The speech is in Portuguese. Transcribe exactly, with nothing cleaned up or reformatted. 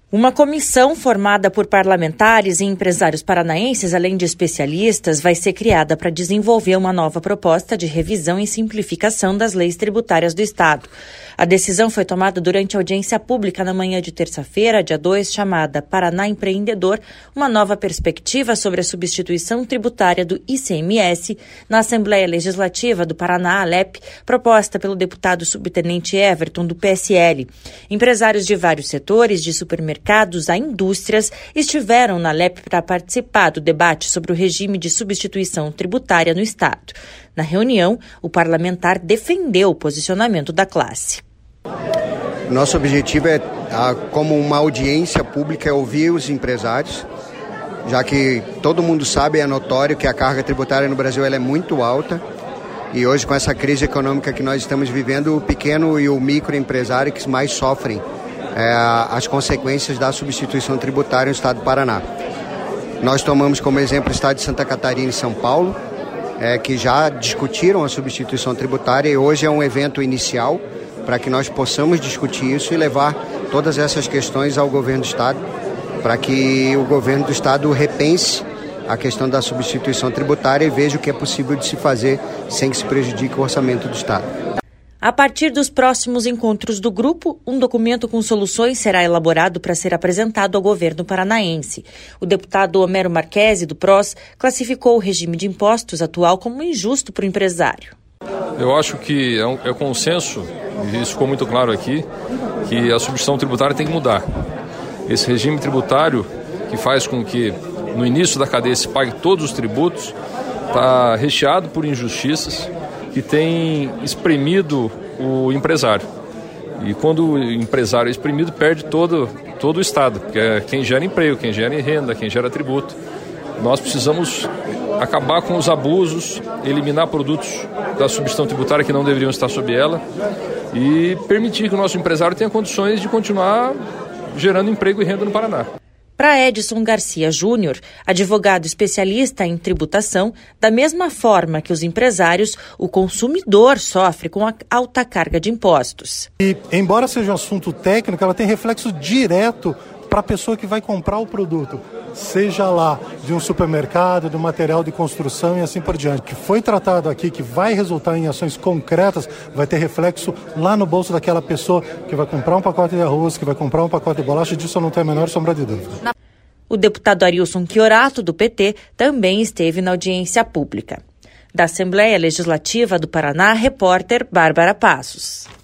Uma comissão formada por parlamentares e empresários paranaenses, além de especialistas, vai ser criada para desenvolver uma nova proposta de revisão e simplificação das leis tributárias do Estado. A decisão foi tomada durante a audiência pública na manhã de terça-feira, dia dois, chamada Paraná Empreendedor, uma nova perspectiva sobre a substituição tributária do I C M S na Assembleia Legislativa do Paraná, Alep, proposta pelo deputado subtenente Everton, do P S L. Empresários de vários setores, de supermercados, mercados a indústrias, estiveram na Alep para participar do debate sobre o regime de substituição tributária no Estado. Na reunião, o parlamentar defendeu o posicionamento da classe. Nosso objetivo é, como uma audiência pública, é ouvir os empresários, já que todo mundo sabe, é notório que a carga tributária no Brasil ela é muito alta. E hoje, com essa crise econômica que nós estamos vivendo, o pequeno e o microempresário que mais sofrem É, as consequências da substituição tributária no Estado do Paraná. Nós tomamos como exemplo o Estado de Santa Catarina e São Paulo, é, que já discutiram a substituição tributária, e hoje é um evento inicial para que nós possamos discutir isso e levar todas essas questões ao governo do Estado, para que o governo do Estado repense a questão da substituição tributária e veja o que é possível de se fazer sem que se prejudique o orçamento do Estado. A partir dos próximos encontros do grupo, um documento com soluções será elaborado para ser apresentado ao governo paranaense. O deputado Homero Marquesi, do P R O S, classificou o regime de impostos atual como injusto para o empresário. Eu acho que é um é consenso, e isso ficou muito claro aqui, que a substituição tributária tem que mudar. Esse regime tributário, que faz com que no início da cadeia se pague todos os tributos, está recheado por injustiças, que tem espremido o empresário. E quando o empresário é espremido, perde todo, todo o Estado, que é quem gera emprego, quem gera renda, quem gera tributo. Nós precisamos acabar com os abusos, eliminar produtos da substituição tributária que não deveriam estar sob ela e permitir que o nosso empresário tenha condições de continuar gerando emprego e renda no Paraná. Para Edson Garcia Júnior, advogado especialista em tributação, da mesma forma que os empresários, o consumidor sofre com a alta carga de impostos. E, embora seja um assunto técnico, ela tem reflexo direto para a pessoa que vai comprar o produto, seja lá de um supermercado, do material de construção e assim por diante. Que foi tratado aqui, que vai resultar em ações concretas, vai ter reflexo lá no bolso daquela pessoa que vai comprar um pacote de arroz, que vai comprar um pacote de bolacha, disso eu não tenho a menor sombra de dúvida. O deputado Arilson Chiorato, do P T, também esteve na audiência pública. Da Assembleia Legislativa do Paraná, repórter Bárbara Passos.